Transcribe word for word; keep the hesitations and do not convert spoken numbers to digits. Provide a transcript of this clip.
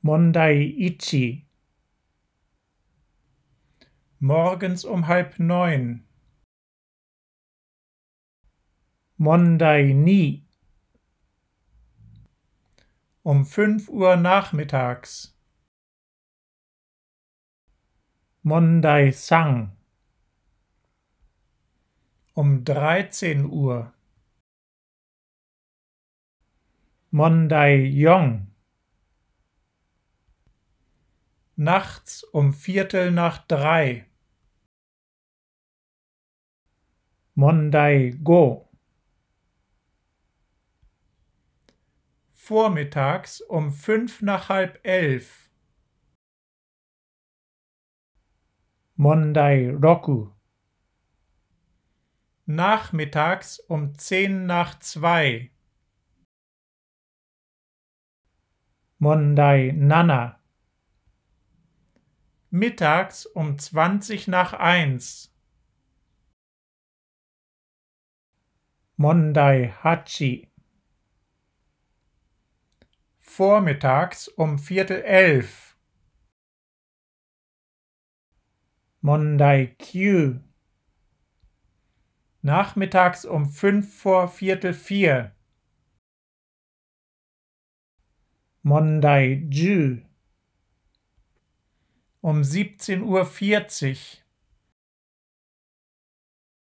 Mondai ichi. Morgens um halb neun. Mondai ni. Um fünf Uhr nachmittags. Mondai san. Um dreizehn Uhr. Mondai yong. Nachts um Viertel nach drei. Mondai go. Vormittags um fünf nach halb elf. Mondai roku. Nachmittags um zehn nach zwei. Mondai nana. Mittags um zwanzig nach eins. Mondai hachi. Vormittags um Viertel elf. Mondai kyu. Nachmittags um fünf vor Viertel vier. Mondai ju. Um siebzehn Uhr vierzig.